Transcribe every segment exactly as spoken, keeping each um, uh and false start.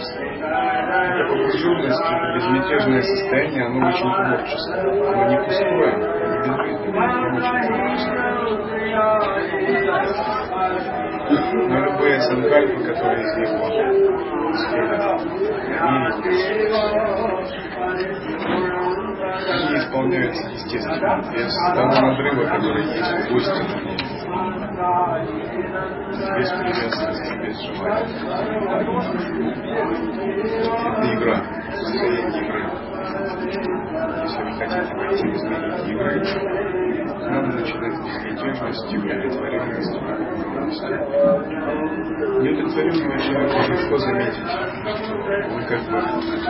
Эта погруженность, это безмятежное состояние, оно очень творческое. Оно не пустое, не безвредное, оно очень творческое. Но любые санкальпы, которые из него исходят, они исполняются естественно, без того надрыва, который есть в гости, без привязанности, без желания. Это игра, состояние игры. Если вы хотите войти в измерение игры, надо начинать с безмятежности, удовлетворенности, покорности. Неудовлетворенного человека легко заметить, что вы как бы,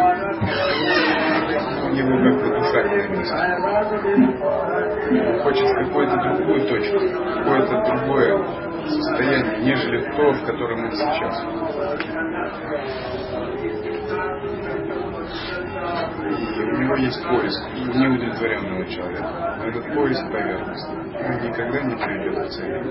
у него как бы душа не на месте. Он хочет какую-то другую точку, какое-то другое состояние, нежели то, в котором он сейчас. И у него есть поиск неудовлетворенного человека. Но этот поиск поверхностный. Он никогда не придет к цели.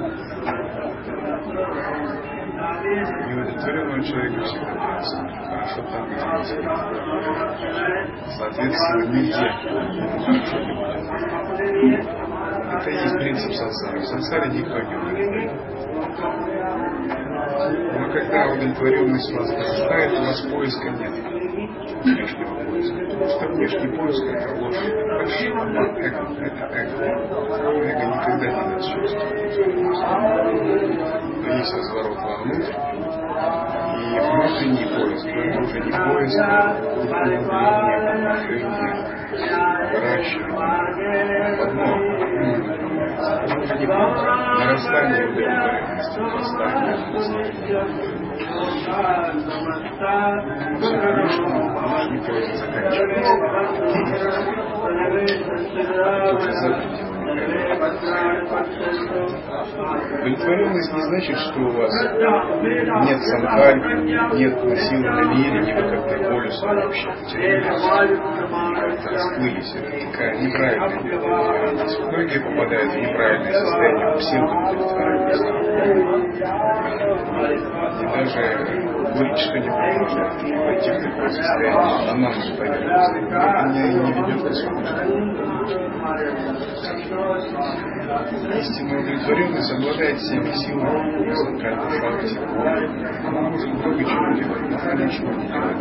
Неудовлетворенного человека всегда ясно. Хорошо там, где есть. Соответственно, нигде хорошо не будет. Это и есть принцип сансары. В сансаре никто не удовлетворен. Но когда удовлетворенность вас нарастает, у вас поиска нет. Внешнего поиска. Потому что внешний поиск — это ложь, это эго, это эго. Эго никогда не даст счастья. Но есть разворот вовнутрь, и внутренний поиск, но это уже не поиск, а углубление, повышение, выращивание. В одно, это уже не поиск. Нарастание удовлетворенности, нарастание удовлетворенности. Внешний поиск заканчивается. Это уже за пределами. Удовлетворенность не значит, что у вас нет санкальпы, нет силы намерений, вы как-то полюсом вообще потерялись, как-то расплылись. Это такая неправильная удовлетворенность. Многие попадают в неправильное состояние псевдоудовлетворенности. И даже говорить, что не поможет войти в такое состояние, на нам же поверхности. Это не, не ведет к освобождению. Истинная удовлетворенность обладает всеми силами, санкальпа, шакти. Она может много чего делать, но она ничего не делает.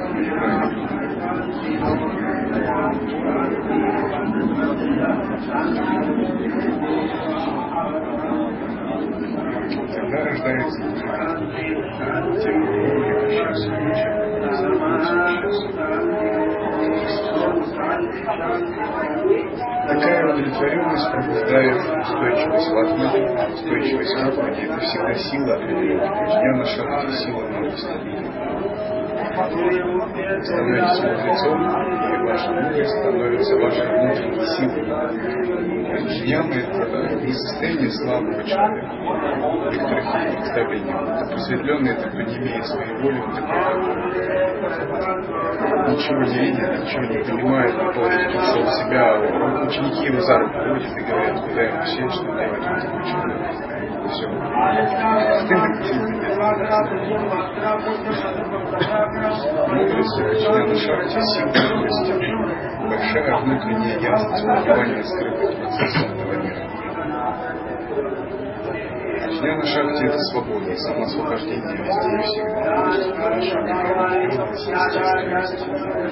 Тогда рождается такая удовлетворенность пробуждает устойчивость в атмане, устойчивость в атмане. Это всегда сила определенная. Я на шахте сила много стабильна. Становитесь мудрецом, и ваша мудрость становится вашей внутренней силой. Джняна — это не состояние слабого человека. Некоторых есть представления. Это просветленный, это кто не имеет своей воли, он такой, ничего не видит, ничего не понимает, он полностью ушел в себя. Ученики его за руку ходят и говорят, куда ему сесть, что делать, он такой человек. Все. Стыдно мудрость Джняна Шакти, сила мудрости, большая внутренняя ясность, понимание скрытых процессов этого мира. Джняна Шакти — это свобода, самоосвобождение везде и всегда. Наша непринужденность, естественность.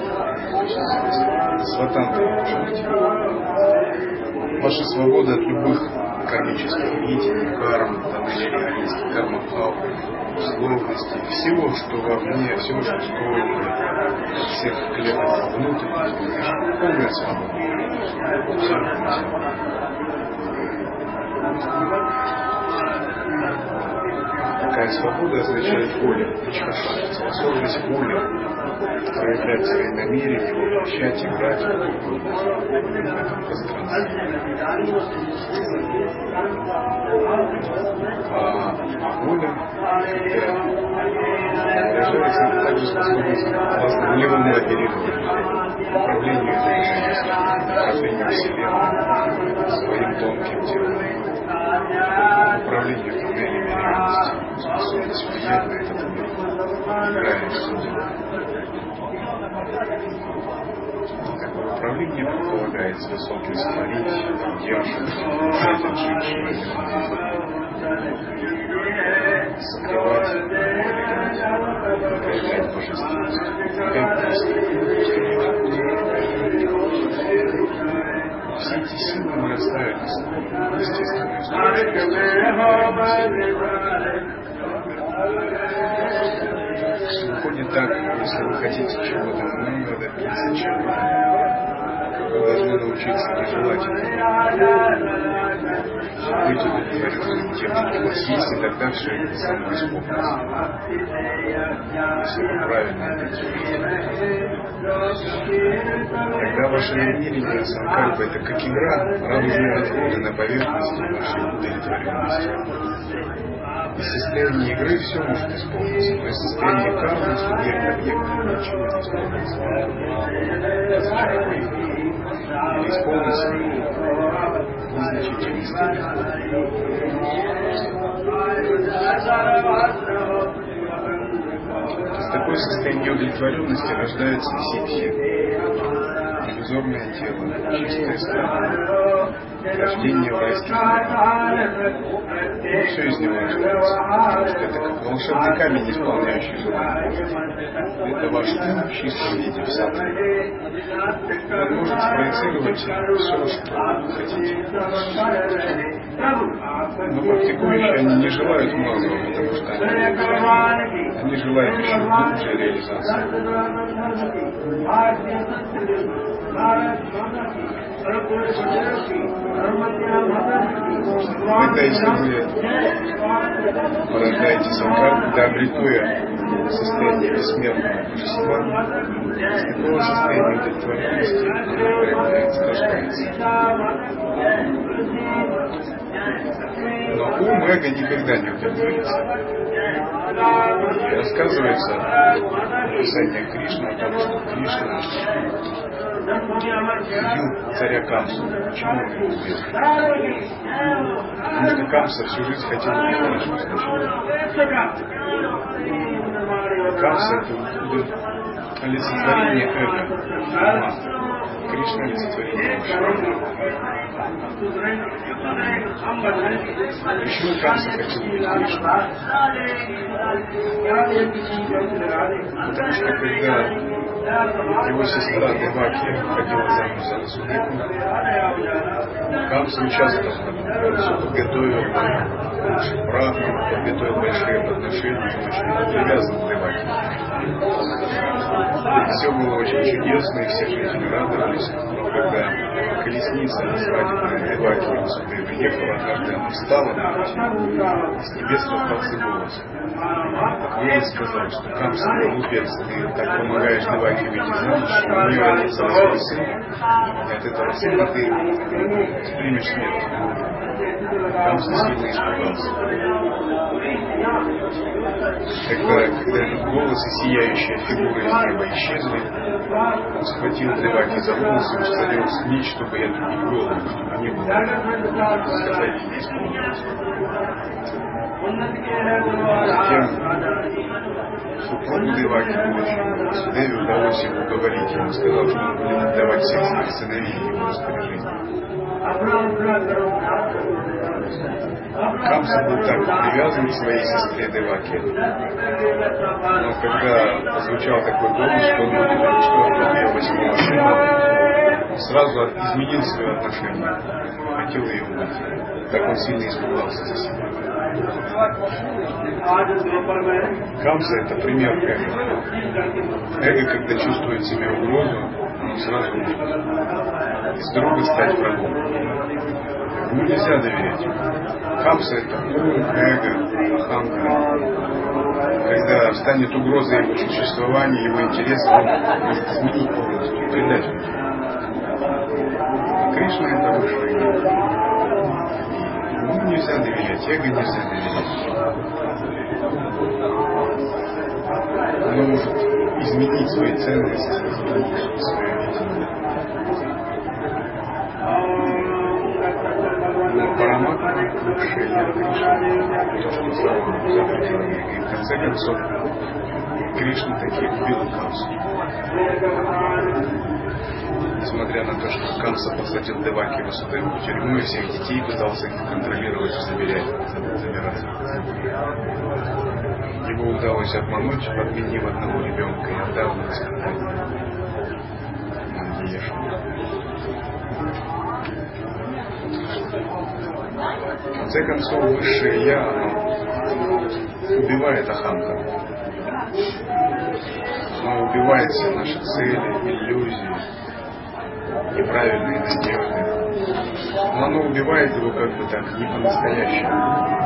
Сватанта Шакти. Ваша свобода от любых кармических видений, карм, тоннелей реальности, карма-бхав, условностей, всего, что вовне, всего, что сковывает всех клеток вовнутрь, полная свобода. Такая свобода означает воля, способность воли проявлять свои намерения, воплощать, играть в этом пространстве. А воля выражается также способность властно невольно оперировать управлению этой жизнью, управлению Вселенной, своим тонким телом, управлению туннелями реальности, способность влиять на этот мир, играя в судьбу. имеет способность творить, удерживать, улучшать от женщины, согревать, проявлять божественность. Как просто. Все эти силы нарастают естественно. Выходит так, если вы хотите чего-то много добиться чего-то, вы должны научиться не желать этого. Быть удовлетворенным тем, что у вас есть, и тогда все это само исполнится. Если вы правильно это делаете. Тогда ваше намерение санкальпа — это как игра, радужные отходы на поверхности вашей удовлетворенности. Из состояния игры все может исполниться, то есть состояние кармы, субъект, объект, ничего не исполнится. Разочарование. Или исполнится незначительный степень. Из такой состояния удовлетворенности рождается ситхи. Иллюзорное тело, чистое стадо, рождение в райских мирах. Все из него рождается, потому что это как волшебный камень, исполняющий желание. Это ваш ум в чистом виде, в сатве. Вы можете проецировать все, что хотите. Но практикующие, они не желают малого, потому что они, они желают еще глубже реализации. Тогда, если вы порождаете санкальпу, да, обретуя состояние бессмертного божества, с такого состояния удовлетворенности проявляется, рождается. Но ум, эго никогда не удовлетворится. И рассказывается в писаниях Кришны о том, что Кришна убил царя Камсу. Почему он его убил? Потому что Камса всю жизнь хотел убить Кришну. Камса — это олицетворение эго, ума. Кришна — олицетворение души. Почему Камса хотел убить Кришну? Потому что когда его сестра Деваки ходила замуж за Васудеву, Камса участвовал в этом. Все подготовил лучших брахманов, подготовил большие подношения, очень привязан к Деваке. Все было очень чудесно, и все жители радовались. Но когда колесница на свадьбе Деваки Васудевы ехала однажды, она встала на пути, и с небес раздался голос. Голос сказал, что Камса, глупец, ты так помогаешь Деваке выйти замуж, что у нее родится свой сын, и от этого сына ты примешь смерть. Камса сильно испугался. Тогда, когда этот голос и сияющая фигура из неба исчезли, он схватил Деваки за волосы и посадил с ней, чтобы я отрубить голову, чтобы не было сказать, не исполнилось. Затем супругу Деваки, будущему Васудеве, удалось его уговорить. Он сказал, что он будет отдавать всех своих сыновей ему распоряжение. Камса был так привязан к своей сестре Деваке, но когда прозвучал такой голос, что он будет уничтожить ее восьмого сына, он сразу изменил свое отношение, хотел ее убить. Так он сильно испугался за себя. Камса — это пример эго. Эго, когда чувствует в себе угрозу, он сразу убьет. Из друга стать врагом. Ему нельзя доверять. Камса — это ум, эго, ахамка. Когда встанет угроза его существования, его интереса, он может изменить полностью, предать людей. Кришна — это высшее. Ему нельзя доверять, эго нельзя доверять. Оно может изменить свои ценности, изменить свое видение. Но Параматма, высшее я, Кришна, то, что за пределами, и в конце концов Кришна таки убил Камсу. Несмотря на то, что Камса посадил Деваки Васудеву в тюрьму и всех детей пытался их контролировать и забирать, забирать. Его удалось обмануть, подменив одного ребенка и отдав на воспитание Нандиешу. В конце концов, высшее Я, оно убивает Ахамка. Оно убивает все наши цели, иллюзии, неправильные надежды. Но оно убивает его как бы так, не по-настоящему.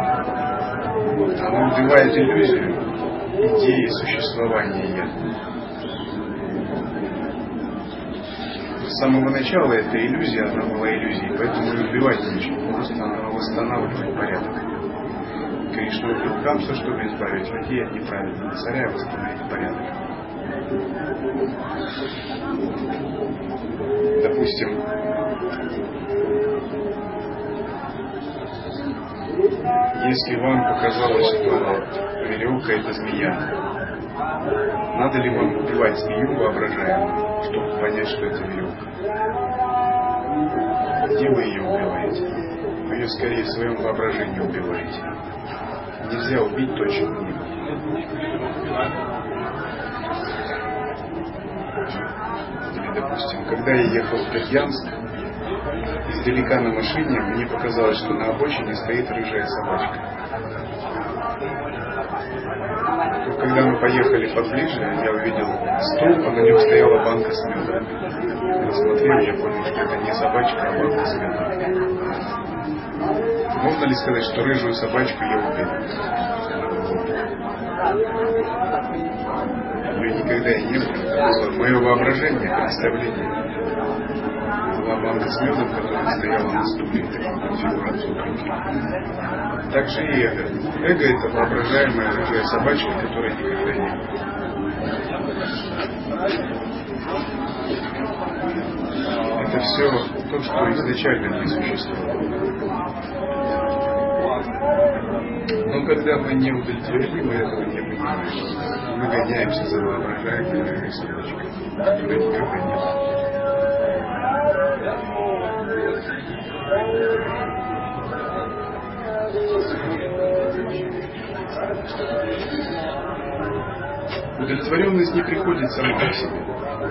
Оно убивает иллюзию, идеи существования Я. С самого начала эта иллюзия, она была иллюзией, поэтому и убивать нечего, просто она восстанавливает порядок. Кришна убил Камсу, чтобы избавить людей от неправильного царя и восстановить порядок. Допустим, если вам показалось, что веревка — это змея, надо ли вам убивать змею воображаемую, чтобы понять, что это веревка? Где вы ее убиваете? Вы ее скорее в своем воображении убиваете. Нельзя убить то, чего нет. Или, допустим, когда я ехал в Бердянск, издалека на машине мне показалось, что на обочине стоит рыжая собачка. То, когда мы поехали поближе, я увидел стол, а на нем стояла банка с медом. Рассмотрел, я понял, что это не собачка, а банка с медом. Можно ли сказать, что рыжую собачку я убил? Ее никогда и не было. Это было мое воображение, представление. Была банка с медом, которая стояла на стуле, такую конфигурацию. Также и эго. Эго — это воображаемая рыжая собачка, которая никогда не было. Это все то, что изначально не существовало. Но когда мы не удовлетворены, мы этого не понимаем. Мы гоняемся за воображаемой рыжей собачкой, которой никогда не было. Удовлетворенность не приходит сама по себе.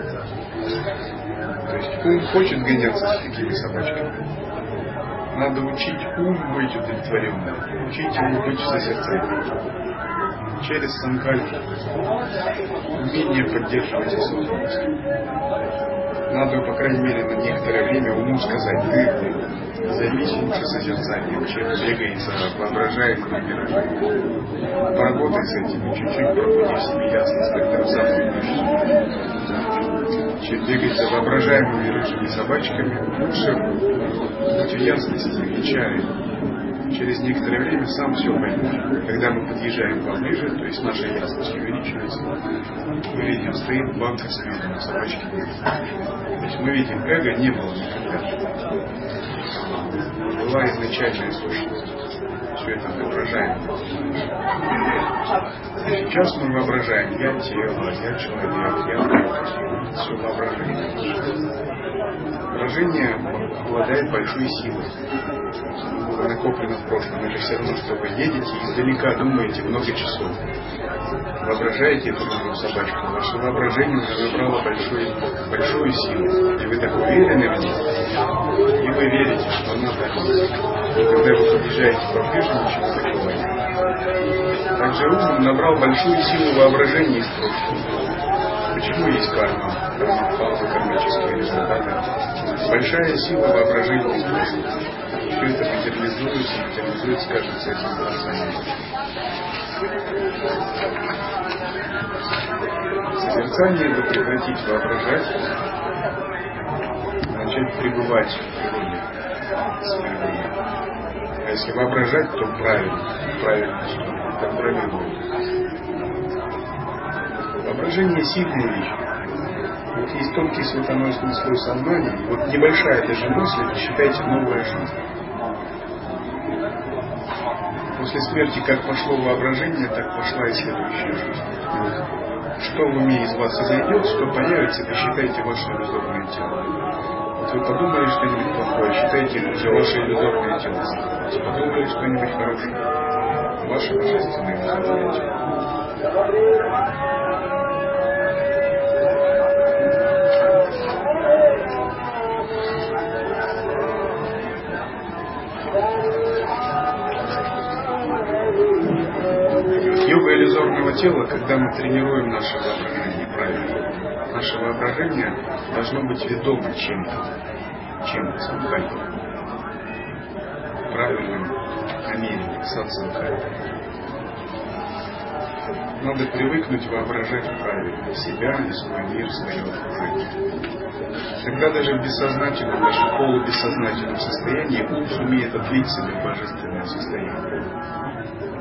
То есть ум хочет гоняться с такими собачками. Надо учить ум быть удовлетворенным, учить его быть в созерцании. Через санкальпу, умение поддерживать осознанность. Надо, по крайней мере, на некоторое время уму сказать: ты займись лучше созерцанием, чем бегай за воображаемыми мирами. Поработай с этим, чуть-чуть пробуди в себе ясность, когда самую мощь. Чем бегать за воображаемыми рыжими собачками, лучше быть в ясности, в чае. Через некоторое время сам все поймешь. Когда мы подъезжаем поближе, то есть наша ясность увеличивается, мы видим, стоит банка с медом, а собачки нет. То есть мы видим, эго не было никогда. Была изначальная сущность. Все это воображаем. Сейчас мы воображаем: я тело, я человек, я Бог. Все воображение. Воображение обладает большой силой. Было накоплено в прошлом. Это все равно, что вы едете и издалека думаете много часов. Воображаете эту рыжую собачку. Ваше воображение уже набрало большую, большую силу. И вы так уверены в ней. И вы верите, что она так есть. И когда вы подъезжаете поближе, ничего такого нет. Также ум набрал большую силу воображения из прошлого. Почему есть карма? Карма, пауза, кармические результаты. Большая сила воображения из прошлого. Все это материализуется, материализуется, кажется, этим глазами. Созерцание — это прекратить воображать, начать пребывать в природе своей. А если воображать, то правильно, правильно, что контролируем. Воображение — сильная вещь. Вот есть тонкий светоносный слой сознания, и вот небольшая даже мысль, считайте, новая жизнь. После смерти как пошло воображение, так пошла и следующая жизнь. что в уме из вас изойдет, что появится, это считайте ваше иллюзорное тело. Вот вы подумали что-нибудь плохое, считайте уже ваше иллюзорное тело. Подумали что-нибудь хорошее, ваше божественное иллюзорное тело. Йога иллюзорного тела, когда мы тренируем наше воображение правильно. Наше воображение должно быть ведомо чем-то, чем-то санкальпой, правильным намерением, сатсанкальпой. Надо привыкнуть воображать правильно себя и свой мир, свое окружение. Тогда даже в бессознательном, даже в полубессознательном состоянии ум сумеет отлить себя в божественное состояние.